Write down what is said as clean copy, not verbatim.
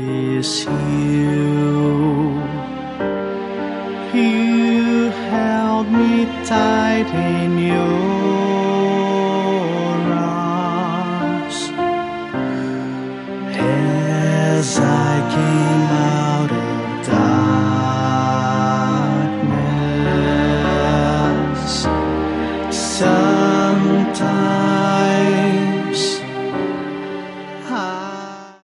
is you. You held me tight in your